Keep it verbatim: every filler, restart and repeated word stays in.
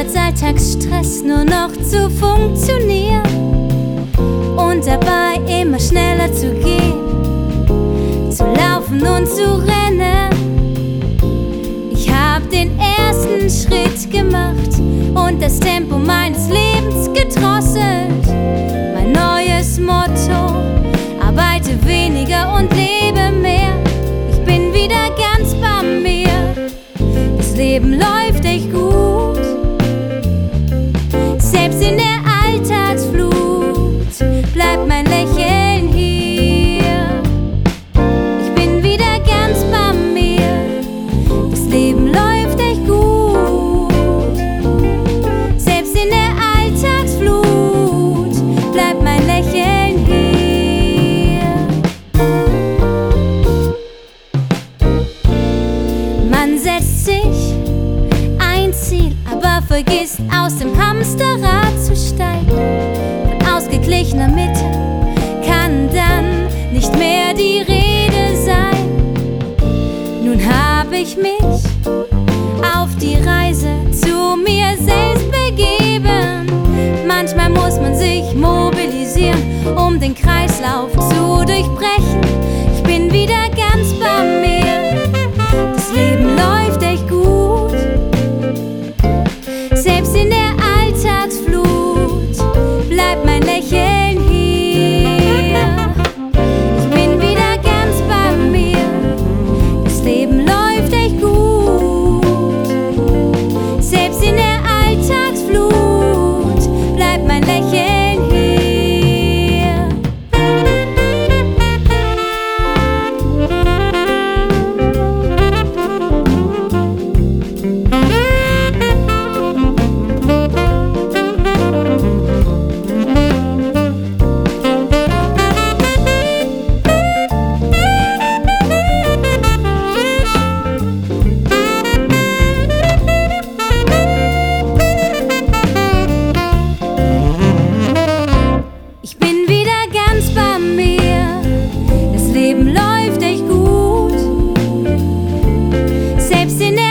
trotz Alltagsstress nur noch zu funktionieren und dabei immer schneller zu gehen, zu laufen und zu rennen. Ich hab den ersten Schritt gemacht und das Tempo meines Lebens gedrosselt. Mein neues Motto: arbeite weniger und lebe mehr. Ich bin wieder ganz bei mir. Das Leben läuft echt gut, selbst in der Alltagsflut bleibt mein Lächeln hier. Ich bin wieder ganz bei mir. Das Leben läuft echt gut, selbst in der Alltagsflut bleibt mein Lächeln hier. Man setzt sich ein Ziel, aber vergisst aus dem Hamsterrad zu steigen. Von ausgeglichener Mitte kann dann nicht mehr die Rede sein. Nun hab ich mich auf die Reise zu mir selbst begeben. Manchmal muss man sich mobilisieren, um den Kreislauf zu durchbrechen. Ich bin wieder ganz bei mir. Das Leben läuft echt gut, selbst in der Alltagsflut bleibt mein Lächeln hier. Ich bin wieder ganz bei mir. Das Leben läuft echt gut, selbst in der Alltagsflut bleibt mein Lächeln hier. Ich bin wieder ganz bei mir. Das Leben läuft echt gut, selbst in der